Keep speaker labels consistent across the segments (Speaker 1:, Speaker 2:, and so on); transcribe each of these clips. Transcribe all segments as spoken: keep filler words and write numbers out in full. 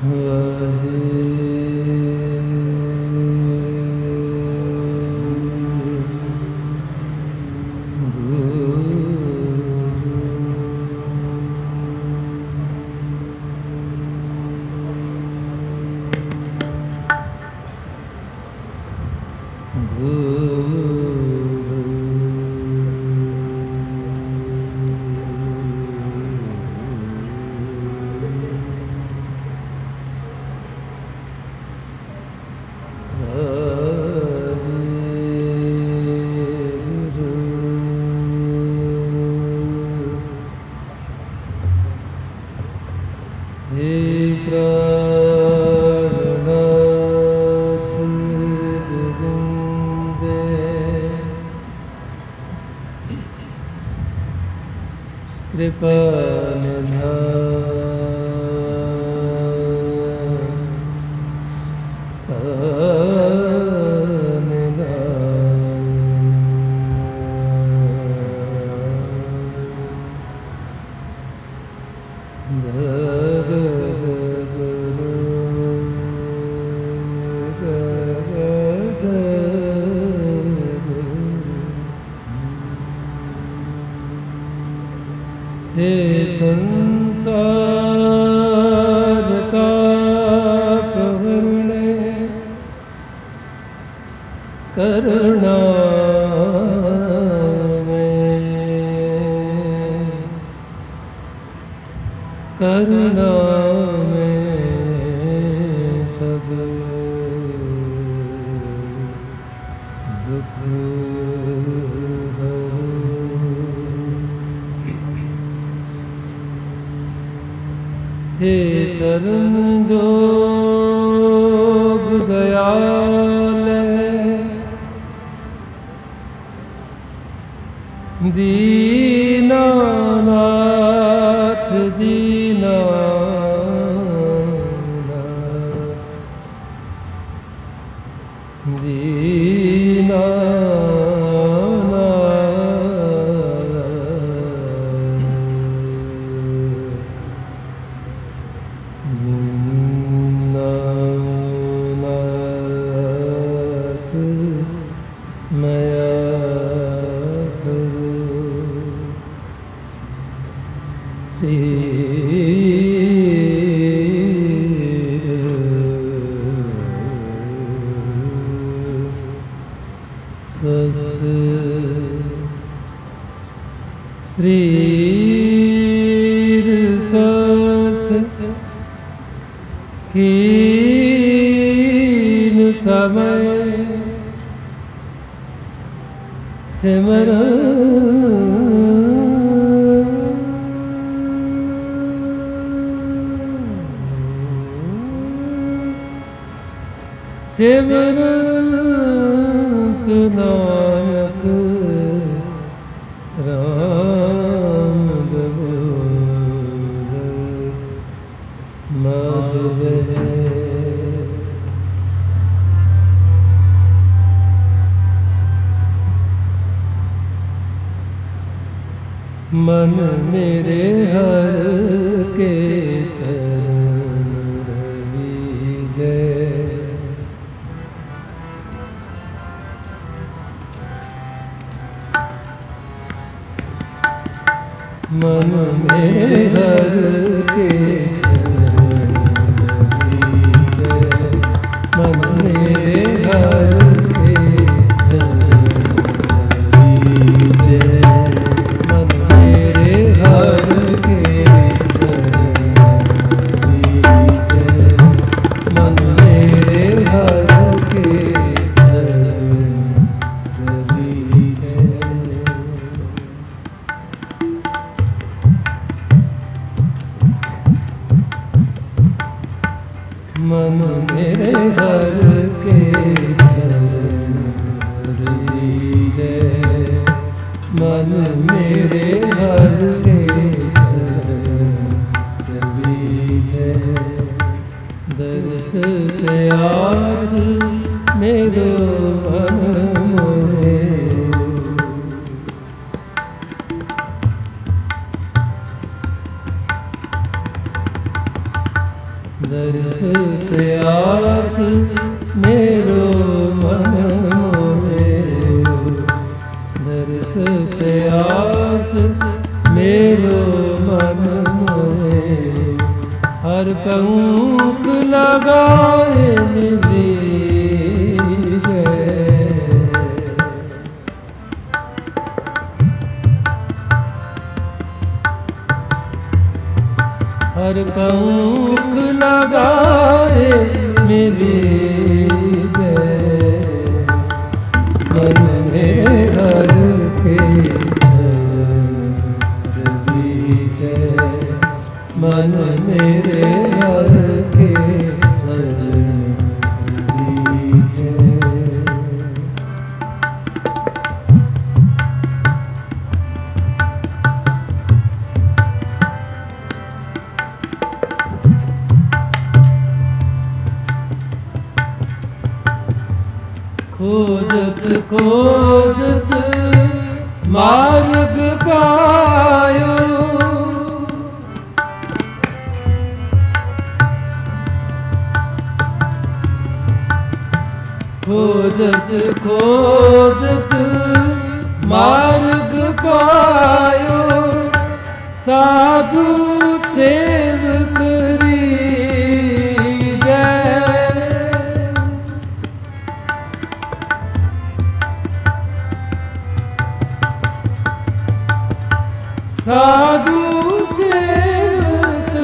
Speaker 1: मन मेरे हर के चरण दीजे, मन मेरे हर के चरण दीजे, मन मेरे हर के चरण दीजे, मन मेरे हर के चरण दीजे, मन मेरे हर के चरण दीजे। मन मेरे हर के चरण दीजे, मन मेरे हर के चरण दीजे। दर्श प्यास मेरो मन मोहे, दर्श प्यास मेरो मन मोहे, दर्श प्यास मेरो मन मोहे। हर पंख लगाए मिली जय, हर पंख लगाए मिली जय। मन में हर के चरण जय, मन मेरे हर के चरण जय। खोजत खोजत मार्ग पायो, खोजत खोजत मार्ग पायो। साधु सेवक साधु सेवक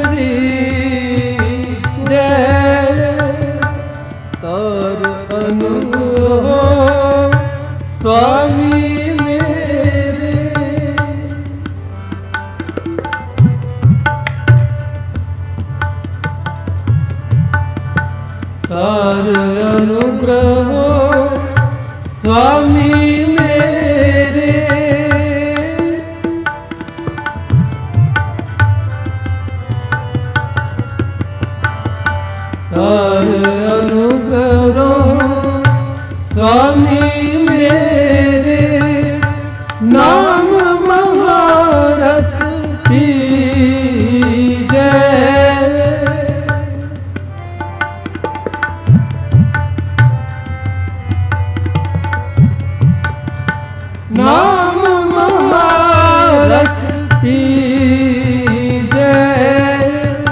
Speaker 1: जय। तार अनुग्रह स्वामी मेरे, तार अनुग्रह स्वामी मेरे। तार अनुग्रह स्वामी मेरे। नाम महारस जय, नाम महारस जय,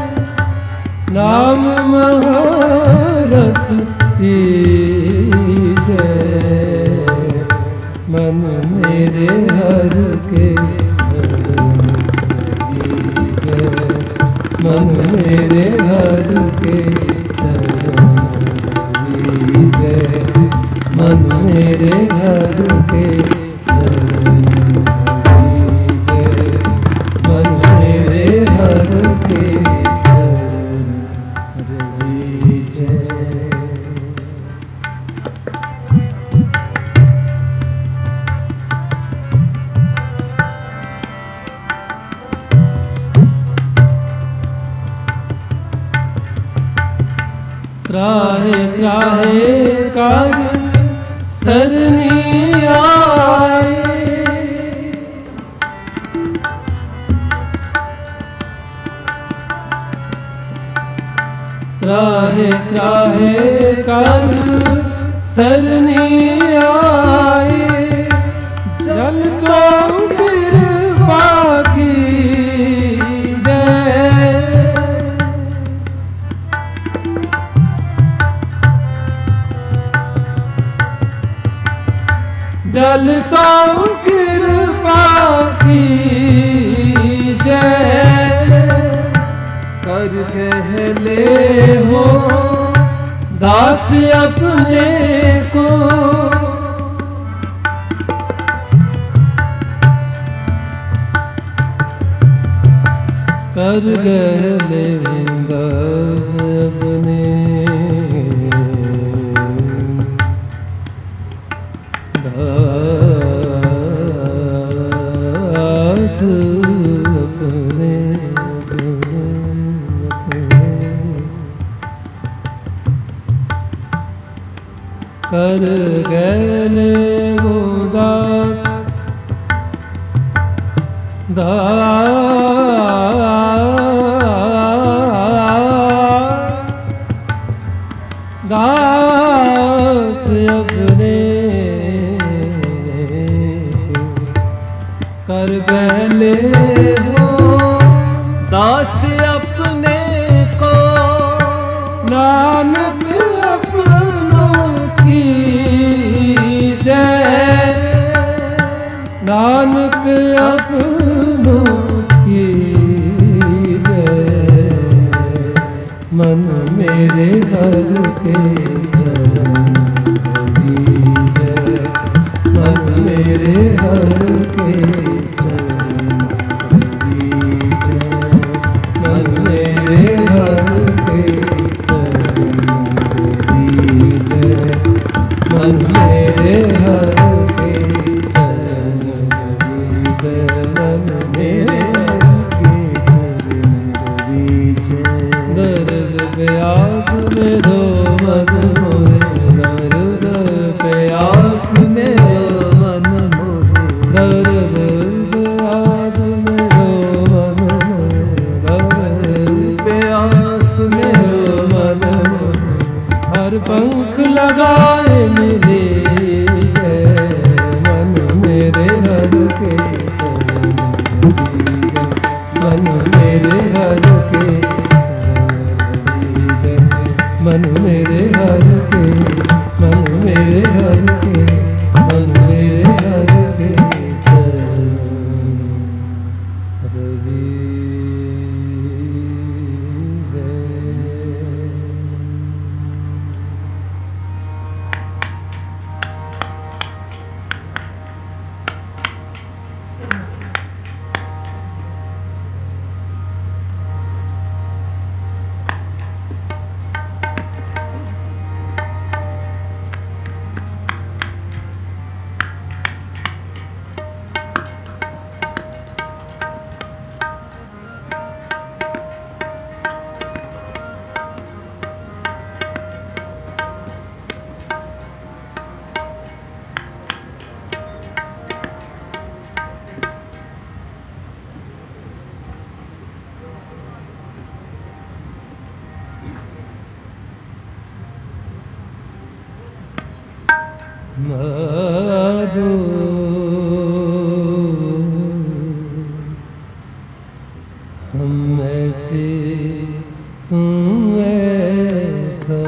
Speaker 1: नाम महारस जय। मन मेरे हर के चरण जय, मन मेरे हर के चरण जय, मन मेरे हर के चरण जय, मन मेरे हर के त्राहे त्राहे कर सरनी आए, त्राहे त्राहे कर सरनी आए। जल को कृपा की जल तो कृपा की जय। कर कह ले हो दास अपने को, कर कह ले दास अपने दास अपने कर गए वो दास दास
Speaker 2: दास अपने को
Speaker 1: नानक अपनों की जय, नानक अपनों की जय, मन मेरे हर के चरण की जय, मन मेरे हर के चरण की जय, मन मेरे हर के चरण की जय, मन मेरे हर के चरण की जय, मन मेरे हर के चरण की जय। दर्द प्यास में दो मन मोहे, दर्द प्यास में दो मन मोहे, दर्द प्यास में दो मन मोहे, दर्द प्यास में दो मन मोहे, हर पंख लगाए मिले जय, मन मेरे हर के चरण की जय, मन मेरे हर के मन मेरे हर के, मन मेरे हर के, मन मेरे हर के चरण रवि मधु हम ऐसे तुम ऐसा,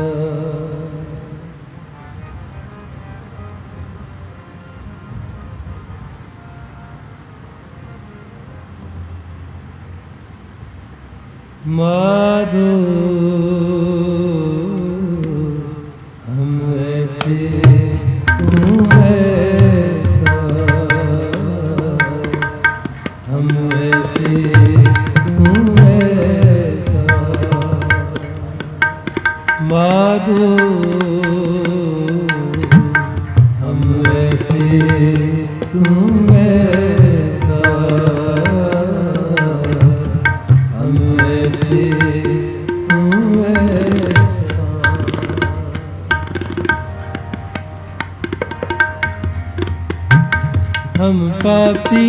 Speaker 1: मधु हम ऐसे तुम ऐसा, हम ऐसे तुम ऐसा, माधो हम ऐसे तुम ऐसा, हम ऐसे तुम ऐसा, हम पापी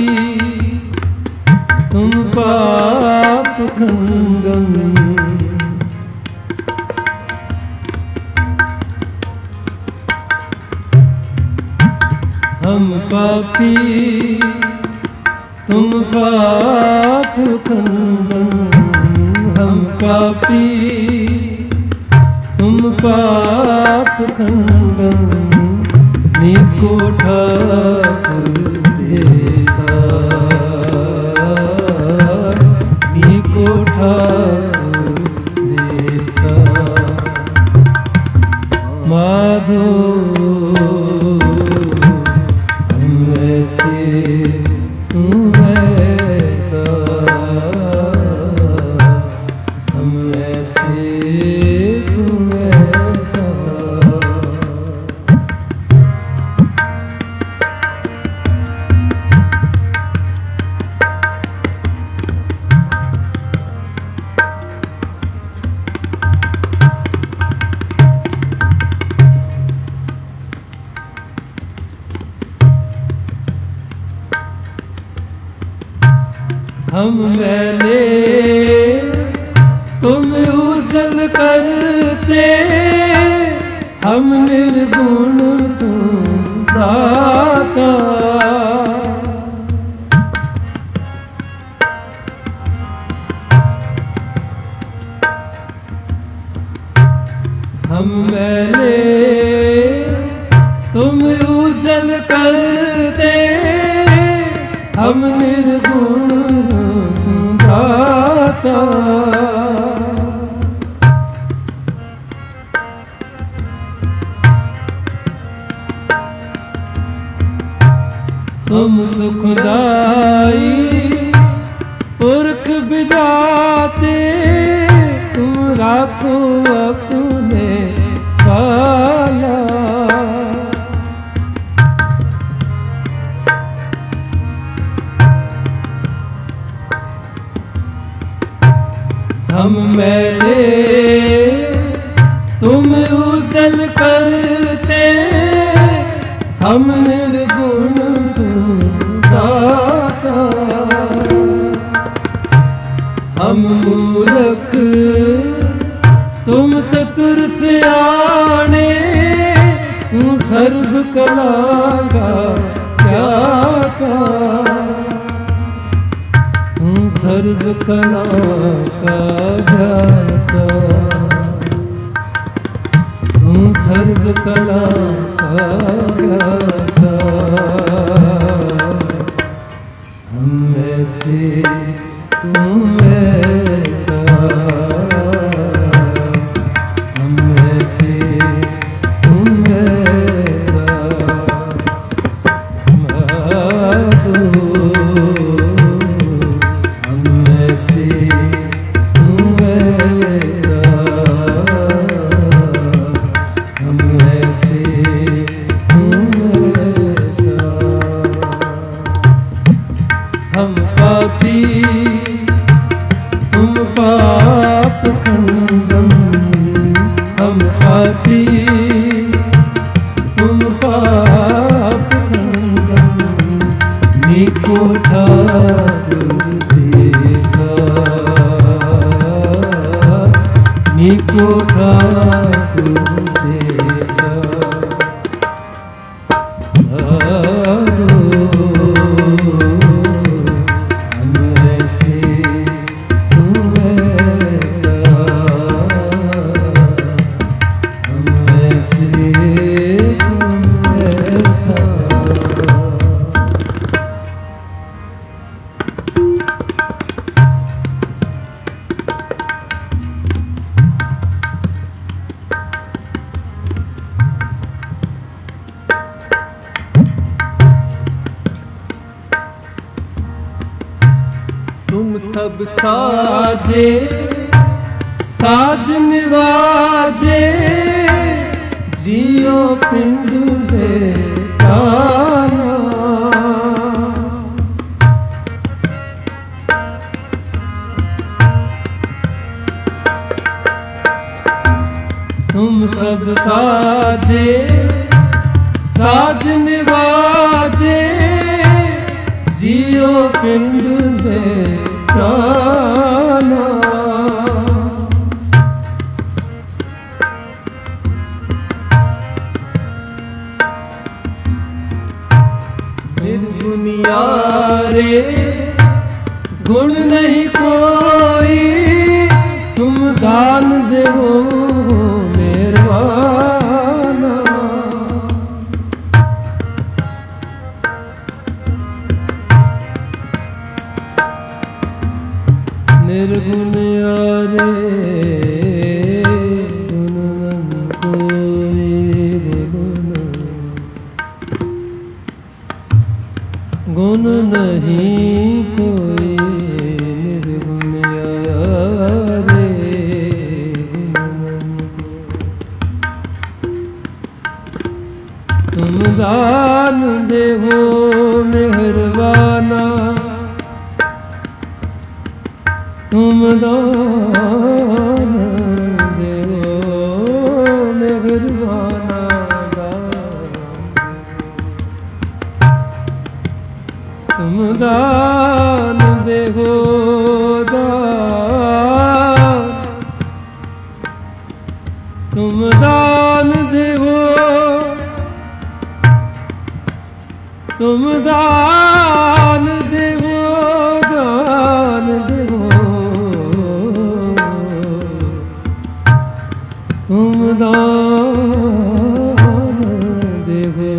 Speaker 1: तुम पाप खंडन, हम पापी तुम पाप खंडन, हम पापी तुम पाप खंडन, नीको ठाकुर देसा, नीको ठाकुर देसा, माधो हम ऐसे तुम ऐसा, हम ऐसे तुम ऐसा, हम मैले तुम उजल करते, हम निर्गुण तुम दाता, हम मैले तुम उजल करते, हम निर्गुण तुम दाता। तुम सुखदाई पुरख विधाते, तुम राखो अपने पाला। हम मैले तुम उजल करते, हम निर्गुण दाता। हम मूर्ख तुम चतुर सियाने, तू सर्व कला का ज्ञाता। तू सर्व कला का ज्ञाता, तू सर्व कला का ज्ञाता। हम ऐसे तुम ऐसा, हम ऐसे तुम ऐसा। माधो हम ऐसे तुम ऐसा, हम ऐसे तुम ऐसा। हम पापी तुम पाप खंडन, हम पापी तुम पाप खंडन। नीको ठाकुर देसा, नीको ठाकुर देसा। तुम सब साजे साज निवाजे, जियो पिंड दे काना। तुम सब साजे साज निवाजे, जियो पिंड दे प्राणा। निर्गुनिया रे गुण नहीं कोई, तुम दान देवो मेहरबाना। निर्गुण यारे गुण नहीं कोई, गुण नहीं कोई। निर्गुण यारे तुम दान देवो मेहरबाना, तुम दान देवो मेहरबाना। तुम दान देवो दान, तुम दान देवो, तुम दान देवो दान देवो, तुम दान देहो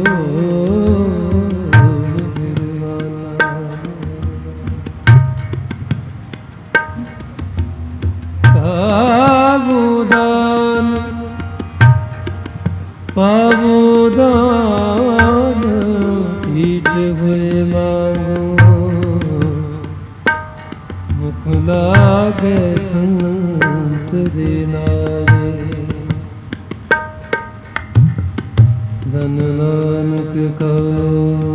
Speaker 1: पावुदान पावुदान पीठ हुए मांगो मुख लागे संत दिनारे जन नानक कहो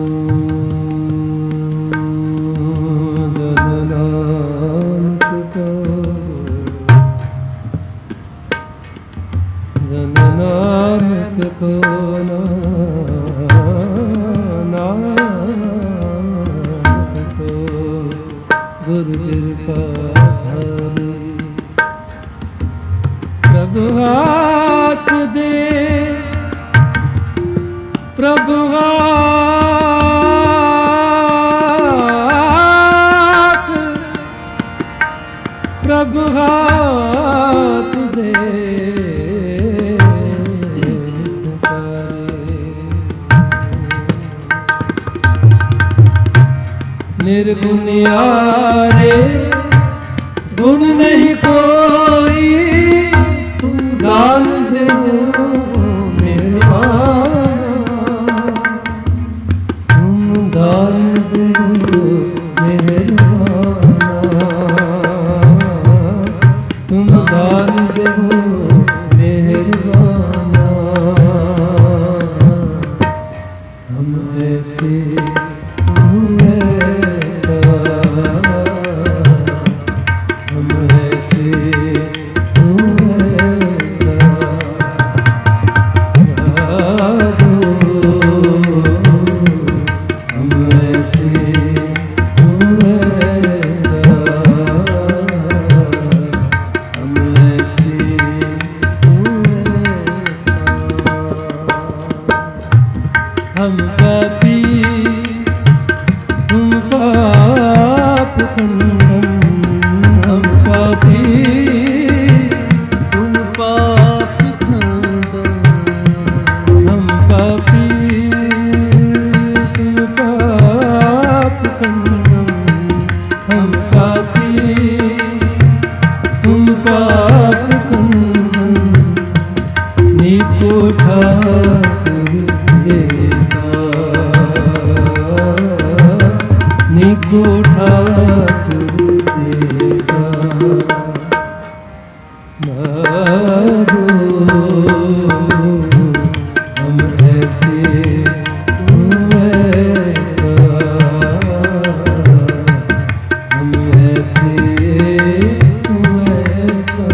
Speaker 1: जन नानक कहो जन नानक को नानक को गुरु कृपा धारी प्रभु हाथ दे प्रभु हाथ प्रभु हाथ दे निर्गुण यारे गुण नहीं कोई तुम दान दे मेहरबाना तुम दान दे मेहरबाना तुम दान दे मेहरबाना हम ऐसे हम पापी तुम पाप खंडन हम पापी
Speaker 2: तुम पाप खंडन
Speaker 1: हम पापी तुम पाप खंडन हम पापी तुम पाप खंडन नीको ठाकुर निको ठाकुर देसा मारो हम ऐसे तुम ऐसा हम ऐसे तुम ऐसा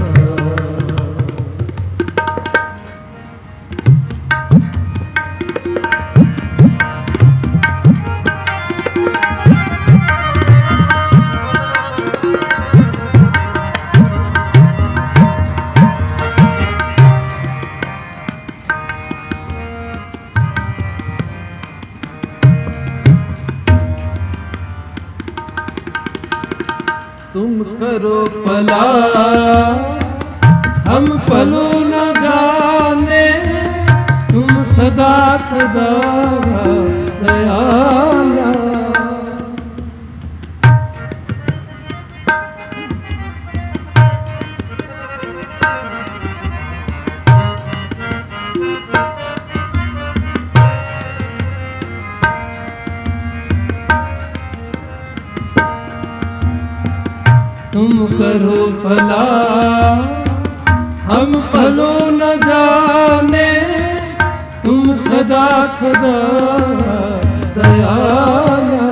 Speaker 2: तुम करो
Speaker 1: भला हम फलो न जाने तुम सदा सदा दयाला तुम करो भला हम फलो न जाने तुम सदा सदा दयाला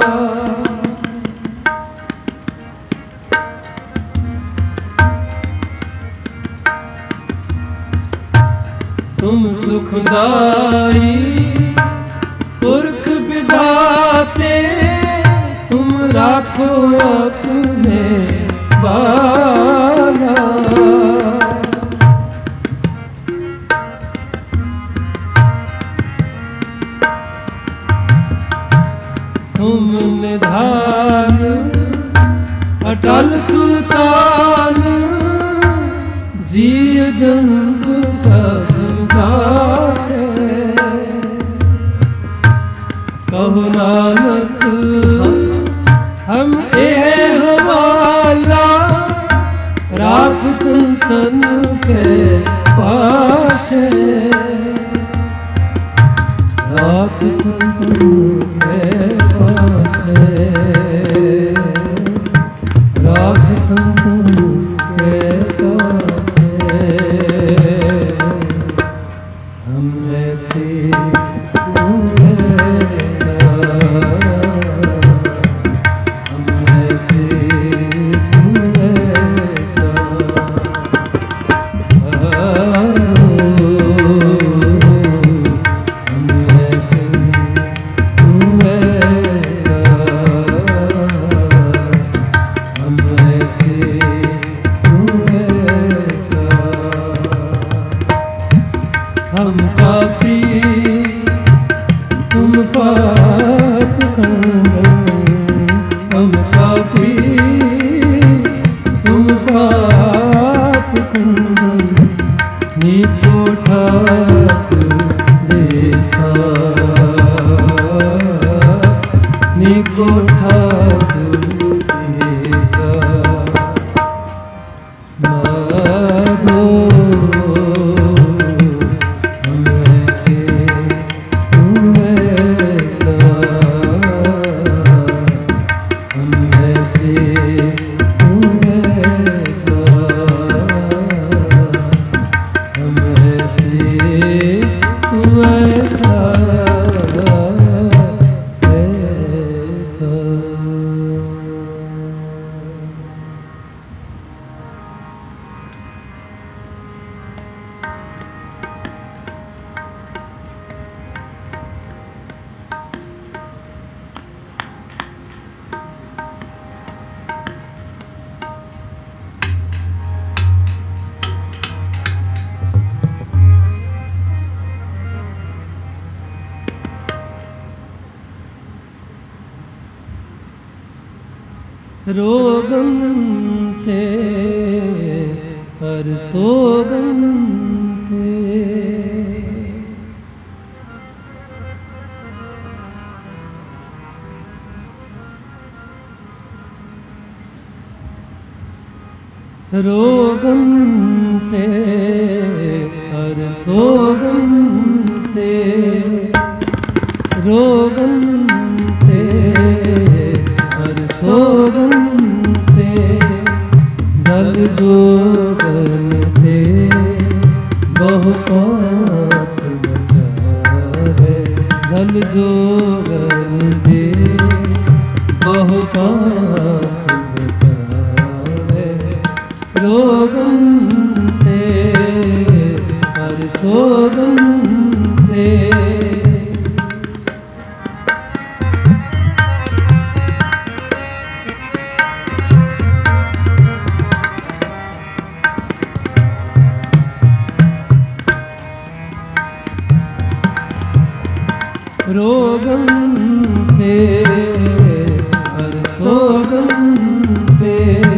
Speaker 1: तुम सुखदाई पुरख विधाते तुम राखो अपने बाला तुम निधान अटल सुल्तान जी जंग तन के पाशे राख संग के पाशे राख संग के पाशे हम ऐसे तू ऐसा हम ऐसे तू ऐसा हम ऐसे तू ऐसा हम ऐसे तू ऐसा हम पापी तुम पाप खंडन हम पापी तुम पाप खंडन नीको ठाक देसा नीको ठाक देसा मागो हम ऐसे तू ऐसा हम ऐसे तू ऐसा हम ऐसे तू ऐसा ऐसा रोगम थे हर सोगम थे रोगम थे हर सोगम थे रोगम थे हर सोगम थे जल जोगन थे बहु पाप बचावे जल जोगन थे बहु पाप बचावे रोगम थे हर सोगम थे रोगम थे हर सोगम थे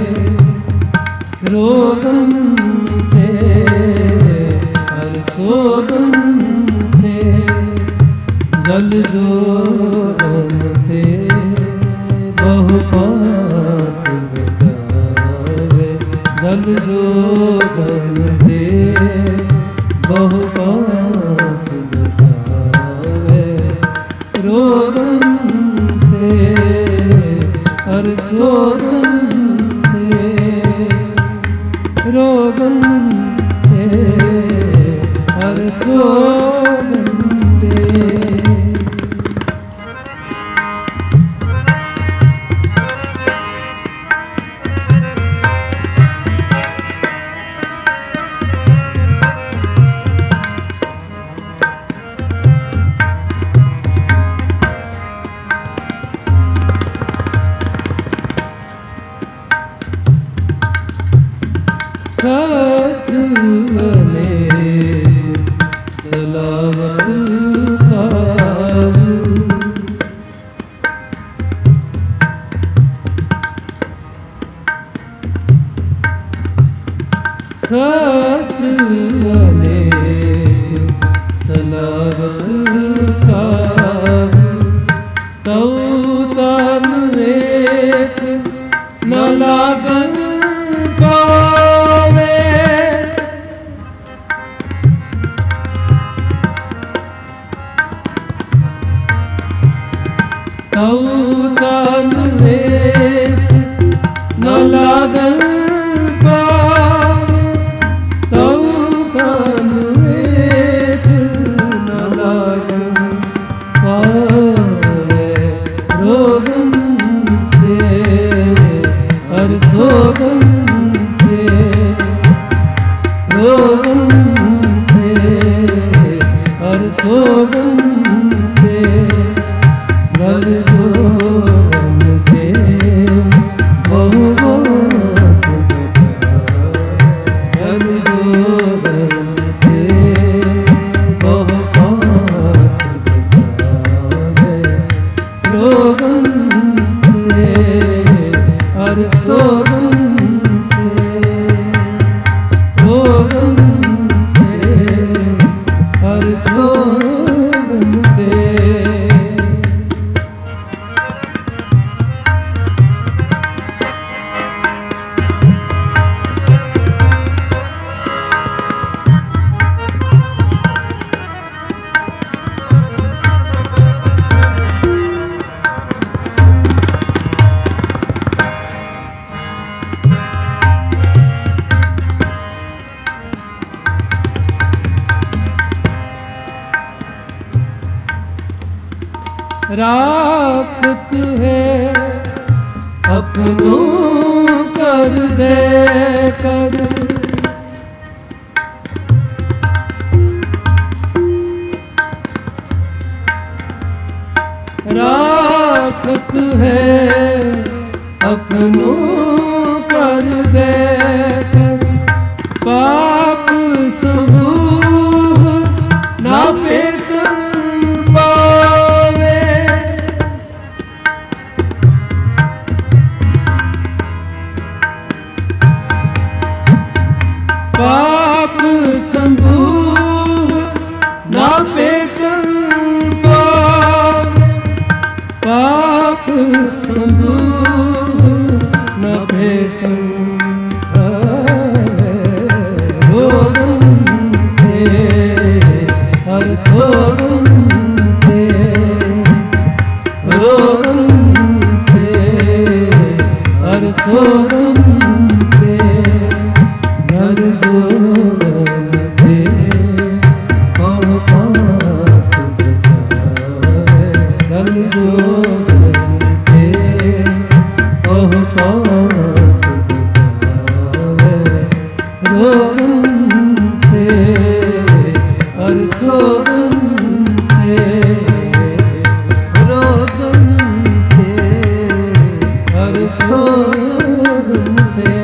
Speaker 1: रोगम थे हर सोगम थे जल जोगन थे बहु पाप बचावे जल जोगन थे बहु पाप बचावे रोगम थे हर सोगम थे रोगम थे हर सोगम थे सतने सलावत पाऊ सतने सलावत पाऊ तौ तन एक न लागन पावे राखत है अपनों कर दे कर राखत है अपनों कर दे कर पाप समूह ना पेटन पावे पाप समूह ना पेटन पावे पाप समूह न पेटन हर सोते रोते हर सोते घर जोड़ते हम पाप बचावे घर जोड़ते हम पाप बचावे रोते हर सोते रोते हर सोते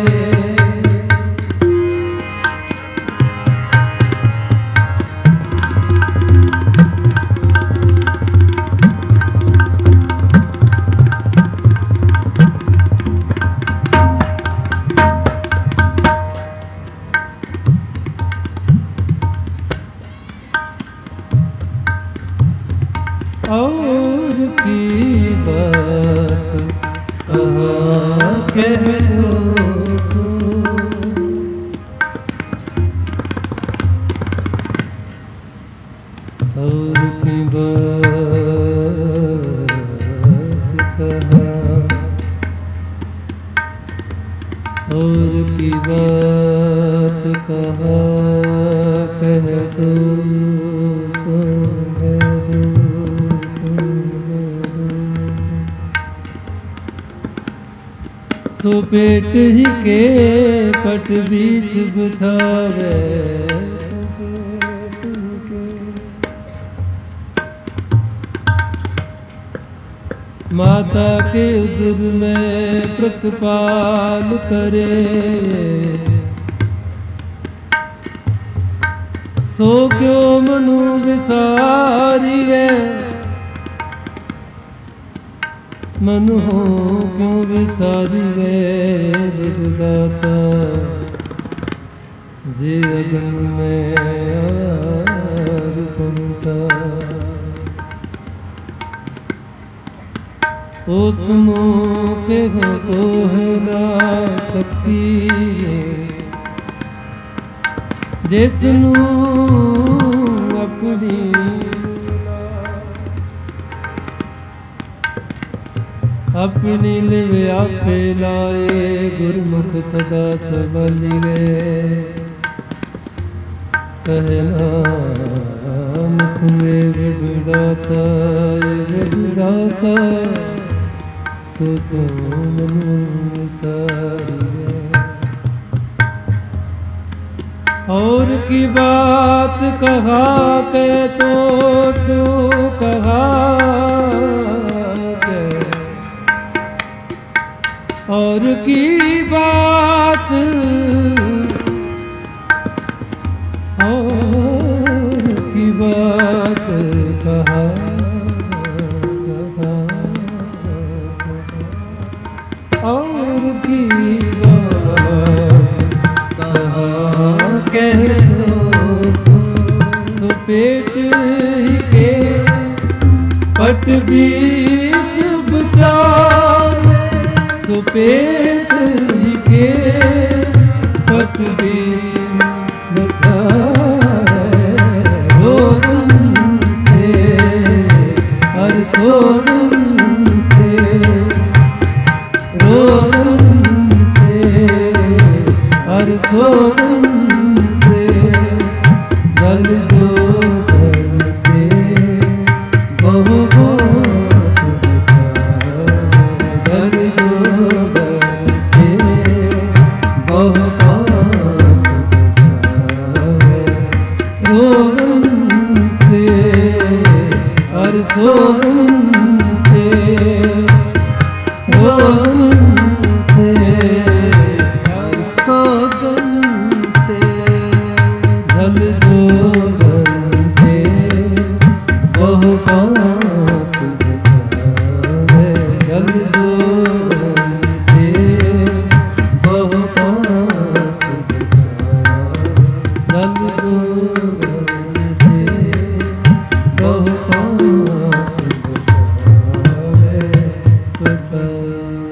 Speaker 1: और की बात कहाँ कह दो सो और की बात कहाँ और की बात कहाँ कह दो सो कह दो सो पेट ही के पट बीच बुझावे माता के उदर में प्रतिपाल करे सो क्यों मनु विसारिए मन हो क्यों विसारी वे विधाता जे अगन में आर पंचा उस मौके को है ना सकती जिसनू अपनी अपनी लिवे आपे लाए गुरमुख सदा संभाली गए कहना मुख में विदाता विदाता सो सो मनु सारी और की बात कहा के तो सो कहा और की बात और की बात कहा और की बात कहा कह दो सो पेट ही के पट बीच बचावे सो पेट ही के पट बीच बचावे रोते हर सोते रोते हर सोते गल जो गलते बहु सोगंते हर सोगंते सोगंते
Speaker 2: हर सोगंते
Speaker 1: जल सोगंते बहु पाप बचावे जल सोगंते बहु पाप बचावे जल सोगंते बहु पाप बचावे बचावे।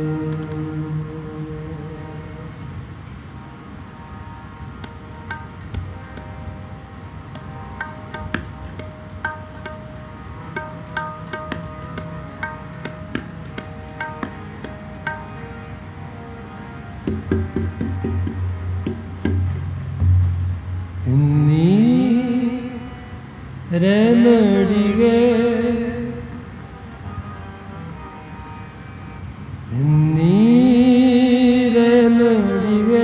Speaker 1: ರೇನಡಿಗೆ ರೇನಡಿಗೆ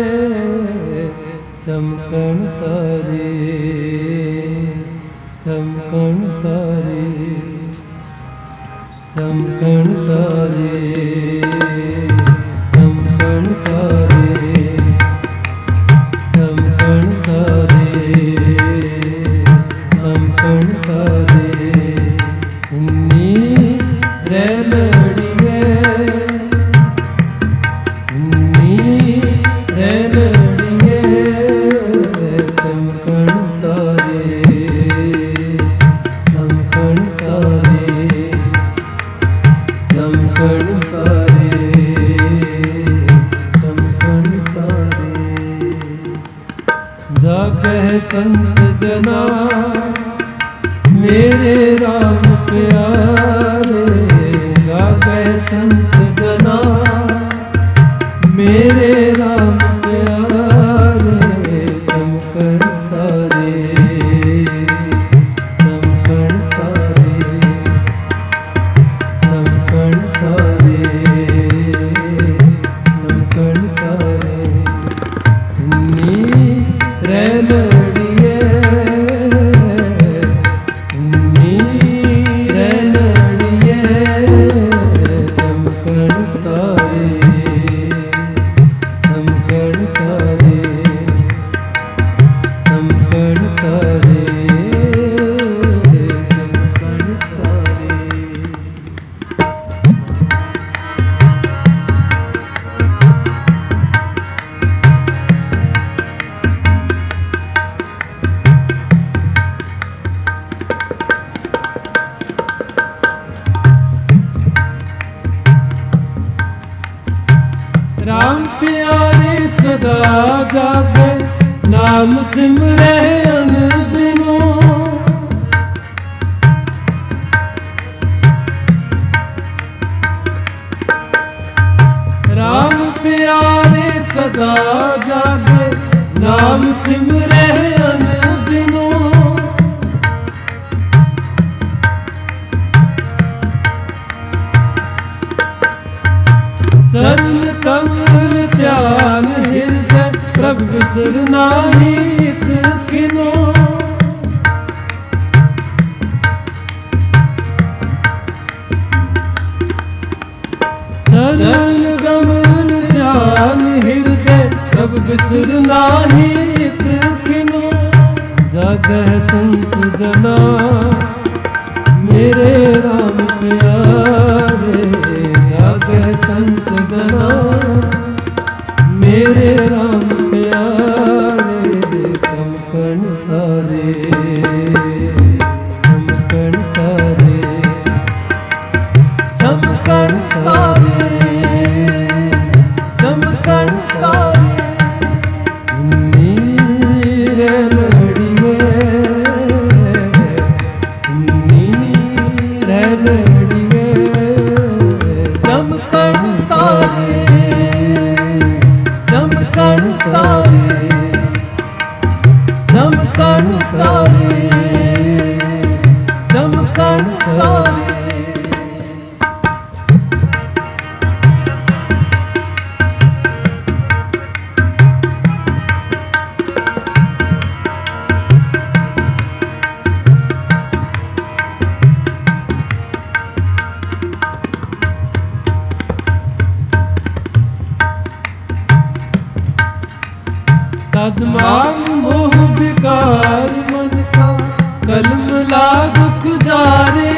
Speaker 1: ಚಮಕಣ ತಾರೆ ಚಮಕಣ ತಾರೆ ಚಮಕಣ ತಾರೆ ಚಮಕಣ ತಾರೆ ಚಮಕಣ ತಾರೆ चमकण तारे इन्नी रैलड़िए इन्नी रैलड़िए चमकण तारे चमकण तारे चमकण तारे चमकण तारे। जागह संत जना मेरे राम प्यारे जागै संत जना मेरे राम प्यारे चमकण तारे चमकण तारे चमकण तारे चमकण तारे इन्नी रैलड़िए राम प्यारे सदा जागे नाम सिमरे अनदिनों राम प्यारे सदा जागे नाम सिमरे अनदिनों चरण कमल ध्यान हृदय प्रभु बिसर नाही एक किनो चरण कमल ध्यान हृदय प्रभु बिसर नाही एक किनो। जागह संत जना मेरे राम प्यारे जागह संत जना मेरे राम प्यारे चमकण तारे चमकण तारे चमकण तारे चमकण तारे इन्नी रैलड़िए इन्नी रैलड़िए चमकण तारे चमकण तारे चमकण तारे चमकण तारे। तजमान मोह विकार मन का कलम लाग गुजारे।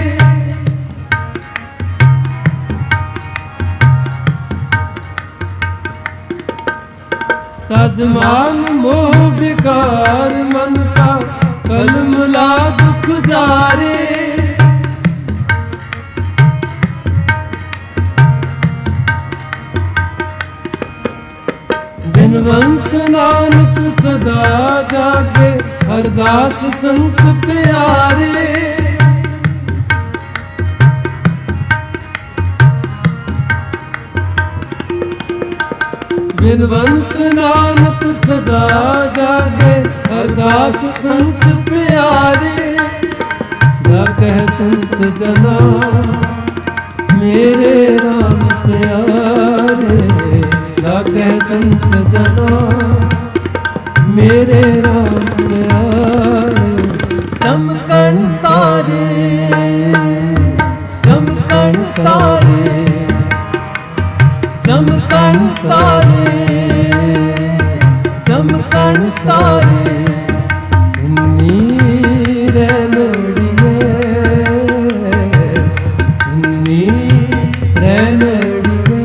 Speaker 1: तजमान मोह विकार मन का कलम लाग गुजारे। बिनवंत नानक सदा जागे हरदास संत प्यारे। बिनवंत नानक सदा जागे हरदास संत प्यारे। जागे संत जना मेरे राम प्यारे। जागे संत जना मेरे राम प्यारे। चमकन तारे चमकन तारे चमकन तारे चमकन तारे। इन्नी रैनड़िए इन्नी रैनड़िए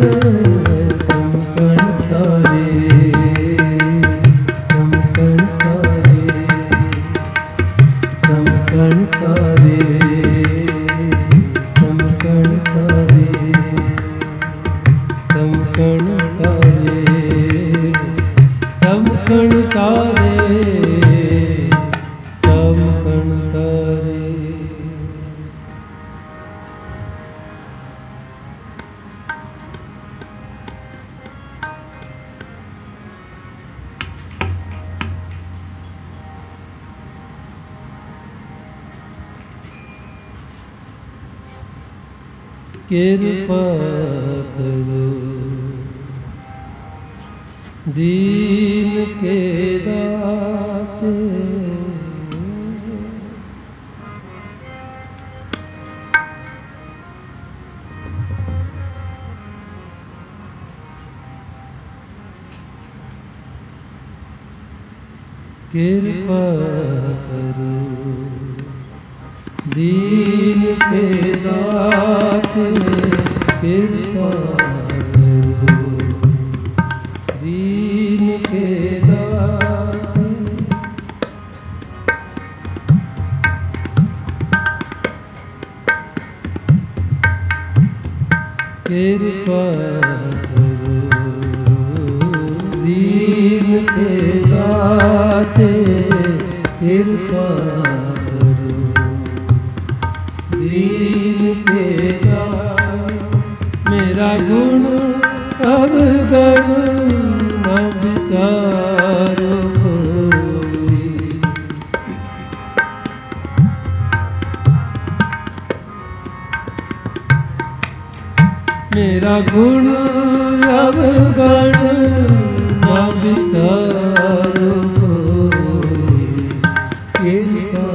Speaker 1: चमकन तारे चमकन तारे चमकन तारे चमकन तारे चमकन तारे चमकन तारे चमकन तारे। कृपा करो दीन के दाते। कृपा करो दीन के दाते। कृपा करो दीन के दाते। कृपा करो दीन के दाते। कृपा करो दीन के दाते। मेरा गुण अवगण न विचारो कोई। मेरा गुण अवगण न विचारो कोई। कृपा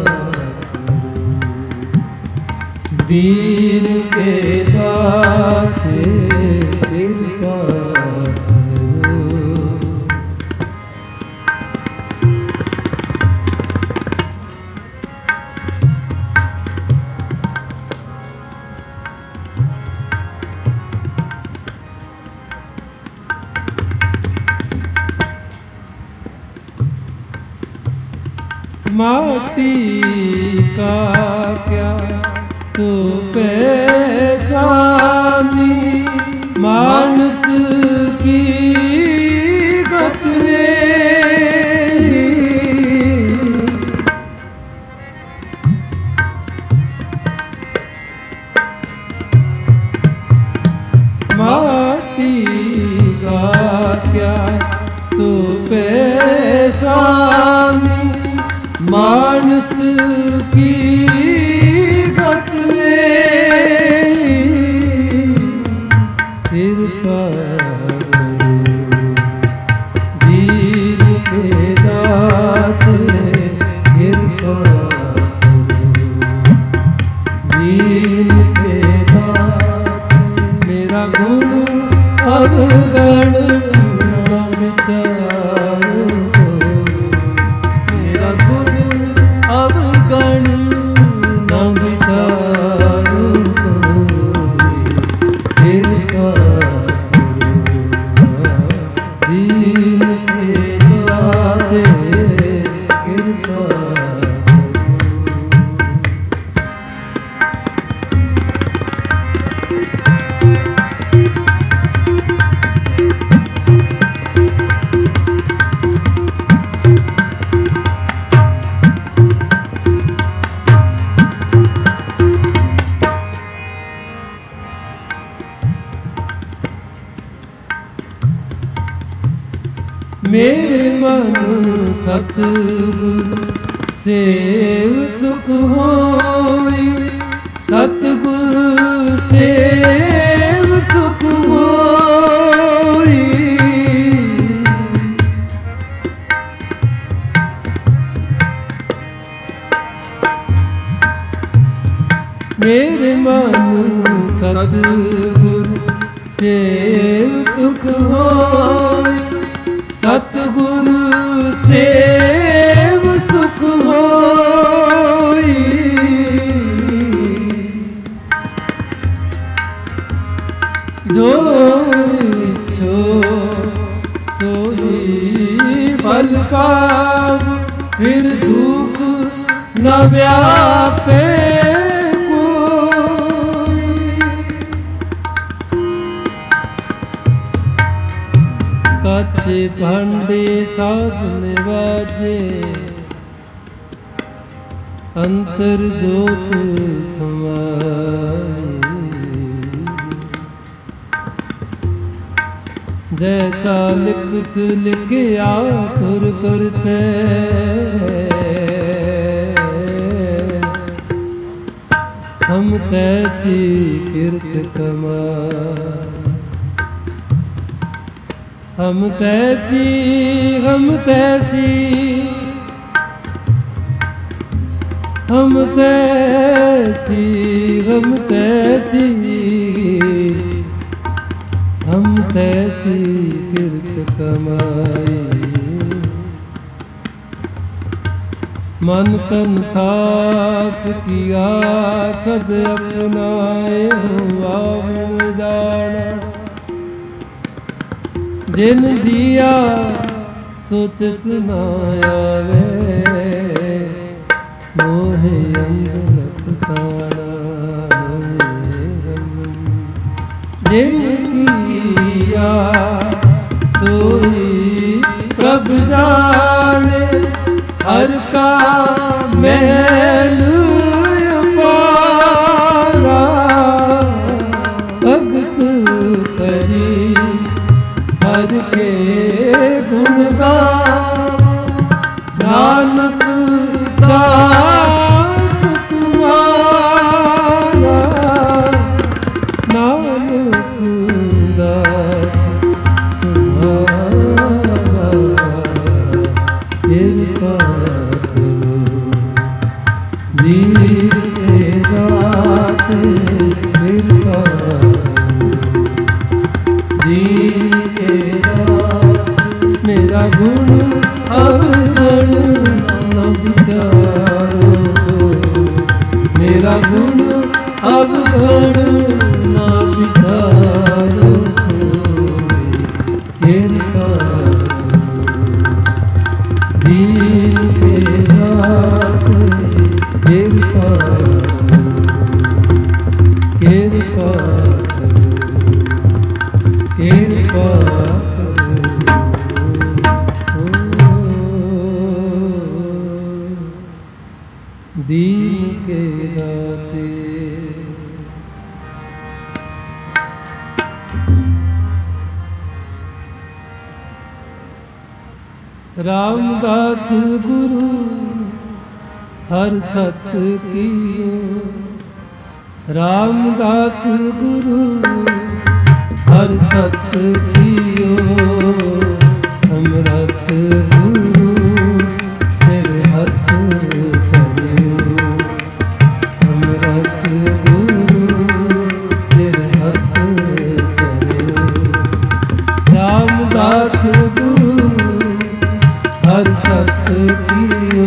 Speaker 1: दीन के दाते। कृपा माटी का क्या तो पैसानी मानस की गतरे। माटी का क्या तो पैसानी मानस की गतरे। कृपा करो दीन के दाते। कृपा करो दीन के दाते। मेरा गुण अवगण न विचारो मेरे मन सतगुरु सेव सुख होई, सतगुरु सेव सुख होई। मेरे मन सतगुरु सेव सुख होई, सतगुरु सेव सुख होई। जो इच्छो सोई फल पाव, फिर दुख न व्यापे काचे भांडे साजन बाजे, अंतर जोत समाई। जैसा लिखत लिखया तुर करते, हम तैसी किरत कमाई। हम तैसी हम तैसी हम तैसी हम तैसी हम तैसी किरत कमाई। मन तन थाप किया सब अपनाए, हुआ जाना जिन दिया सोचत न आवे, मोहे अंग लपटाना। जिन किया सोई प्रभ जाने, हर का मैल अपारा। भगत करी हर के गुण गान, नानक दास तुम्हारा। नानक दास तुम्हारा। कृपा करो दीन के दाते, कृपा दीन के दाते। मेरा गुण अवगुण न विचारो, मेरा गुण अवगुण न विचारो। कृपा दीन के दाते, कृपा कृपा कृपा दीन के दाते। रामदास गुरु हर सत कियो, रामदास गुरु हर सत कियो। समरथ गुरु सिर हथ धरियो, समरथ गुरु सिर हथ धरियो। रामदास गुरु हर सत कियो,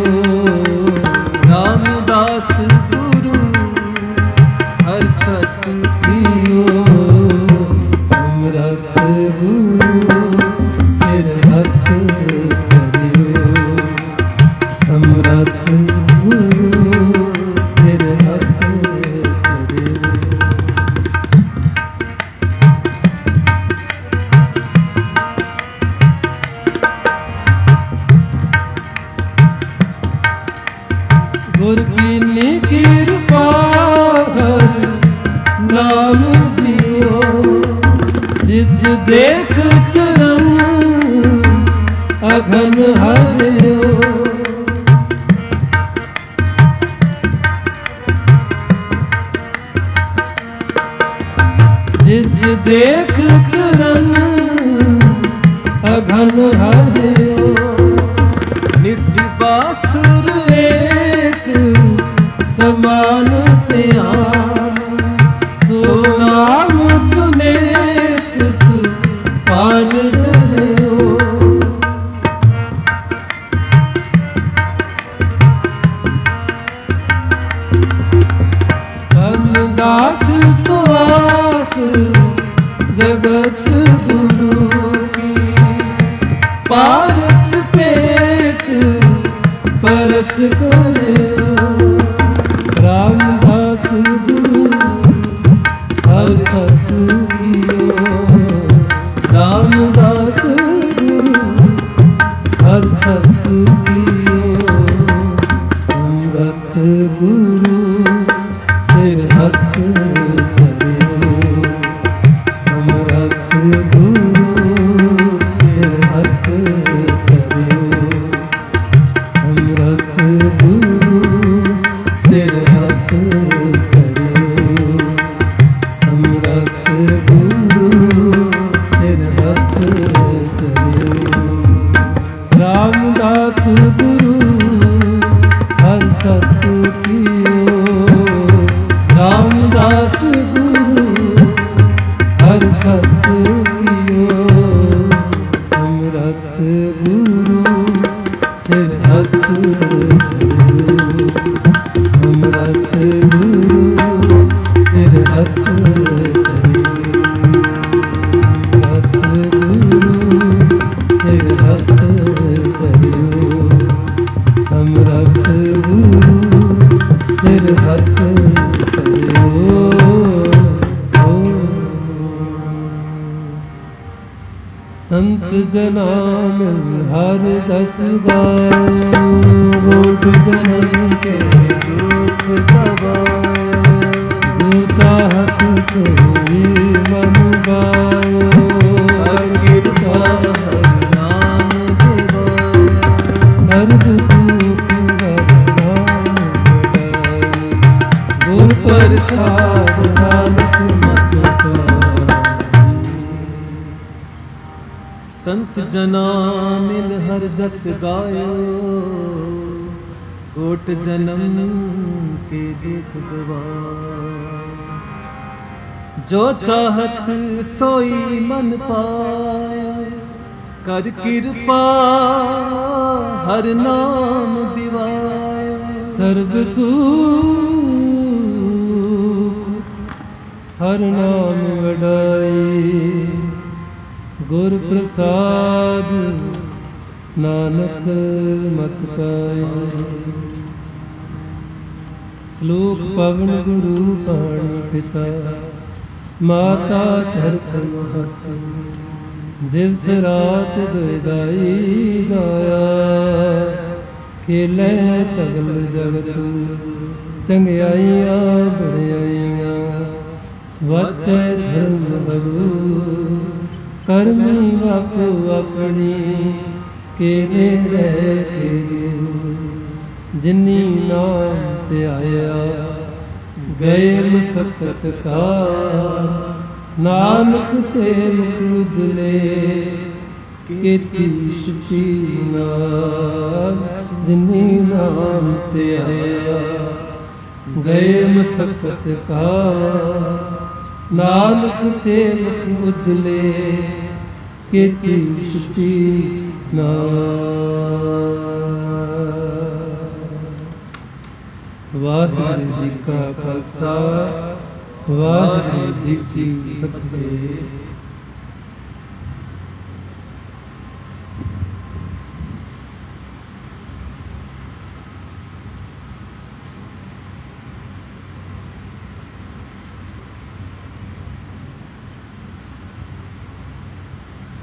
Speaker 2: रामदास गुरु हर सत
Speaker 1: कियो। समरथ गुरु सिर हथ धरियो, समरथ गुरु सिर हथ धरियो। गुर की कृपा नाम दियो, जिस देख चरण ਅਗਨ ਹਰਿਓ ਜਿਸ ਦੇਖ ਚਰਨ ਅਗਨ ਹਰਿਓ
Speaker 2: ਨਿਸਬਾਸੁਰ
Speaker 1: ਏਕ ਸਮਾਨ ਧਿਆਨ ਸੋ ਨਾਮ ਸੁਨੇ ਸਿਸ ਪਾਨ ਡਰਿਓ ਤਨ ਦਾਸ ਸੁਆਸ ਜਗਤ ਗੁਰੂ ਕੀ ਪਾਰਸ ਪੇਟ ਪਰਸ ਕਰਿਓ ਰਾਮਦਾਸ ਗੁਰੂ ਹਰ ਸਤਿ ਕੀਓ ਰਾਮਦਾਸ ਗੁਰੂ ਹਰ ਸਤਿ ਕੀਓ ਸਮਰੱਥ ਗੁਰੂ ਸਿਰ ਹੱਥ ਧਰਿਓ ਸਮਰੱਥ ਗੁਰੂ ਸਿਰ ਹੱਥ ਧਰਿਓ ਸਮਰੱਥ ਗੁਰੂ ਸਿਰ ਹੱਥ ਧਰਿਓ ਸਮਰੱਥ ਗੁਰੂ ਸਿਰ ਹੱਥ ਧਰਿਓ ਰਾਮਦਾਸ ਗੁਰੂ ਹਰ ਸਤਿ ਕੀਓ ਰਾਮਦਾਸ ਗੁਰੂ ਹਰ ਸਤਿ ਕੀਓ ਸਮਰੱਥ ਗੁਰੂ ਸਿਰ ਹੱਥ ਧਰਿਓ ਸਮਰੱਥ ਗੁਰੂ ਸਿਰ ਹੱਥ ਧਰਿਓ ਸਮਰੱਥ ਗੁਰੂ ਸਿਰ ਹੱਥ ਧਰਿਓ ਸਮਰੱਥ ਗੁਰੂ ਸਿਰ ਹੱਥ ਧਰਿਓ ਸੰਤ ਜਨਾਂ ਮਿਲ ਹਰ ਜਸ ਗਾਇਓ
Speaker 2: ਕੋਟ ਜਨਮ ਕੇ ਦੁਖ ਗਵਾਏ
Speaker 1: ਜੋ ਚਾਹਤ ਸੋਈ ਮਨ ਗਾਇਓ
Speaker 2: ਹਰ ਕਿਰਪਾ ਹਰ ਨਾਮ ਦਿਵਾਏ
Speaker 1: ਸਰਬ ਸੁਖ ਵਰਦਾਨ ਬੜਾਈ ਗੁਰ ਪ੍ਰਸਾਦ ਨਾਨਕ ਮਤ ਪਾਈ
Speaker 2: ਸੰਤ ਜਨਾ ਮਿਲ ਹਰ ਜਸ ਗਾਇਓ ਕੋਟ ਜਨਮ ਕੇ ਦੁਖ ਗਵਾਏ ਜੋ ਚਾਹਤ ਸੋਈ ਮਨ ਪਾਏ ਕਰ ਕਿਰਪਾ ਹਰ ਨਾਮ ਦਿਵਾਏ
Speaker 1: ਸਰਬ ਸੁਖ ਹਰ ਨਾਮ ਵਡਾਈ ਗੁਰ ਪ੍ਰਸਾਦ ਨਾਨਕ ਮਤ ਪਾਈ ਸ਼ਲੋਕ ਪਵਨ ਗੁਰੂ ਪਾਣੀ ਪਿਤਾ ਮਾਤਾ ਧਰਤ ਮਹਤ ਦਿਵਸ ਰਾਤ ਦੁਇਦਾਈ ਗਾਇਆ ਖੇਲੇ ਸਗਲ ਜਗਤ ਚੰਗਿਆਈਆਂ ਬੜਾਈਆਂ ਵਾਚੈ ਧਰਮ ਬਰੂ ਕਰਮੀ ਆਪੋ ਆਪਣੀ ਕਿਨੇ ਰਹਿ ਕੇ ਜਿਨੀ ਨਾਮ ਧਿਆਇਆ ਗਏ ਮਸਕਤ ਕਾ ਨਾਨਕ ਤੇ ਮੁਖ ਉਜਲੇ ਕੀਤੀ ਸ਼ੁਤੀ ਨਾਮ ਜਿਨੀ ਨਾਮ ਧਿਆਇਆ ਗਏ ਮਸਕਤ ਕਾ ਨਾਨਕ ਤੇ ਮੁਖ ਉਜਲੇ ਕੀਤੀ ਸ਼ੁਤੀ ਨਾਮ। ਵਾਹਿਗੁਰੂ ਜੀ ਕਾ ਖਾਲਸਾ ਵਾਹਿਗੁਰੂ ਜੀ ਕੀ ਫਤਿਹ।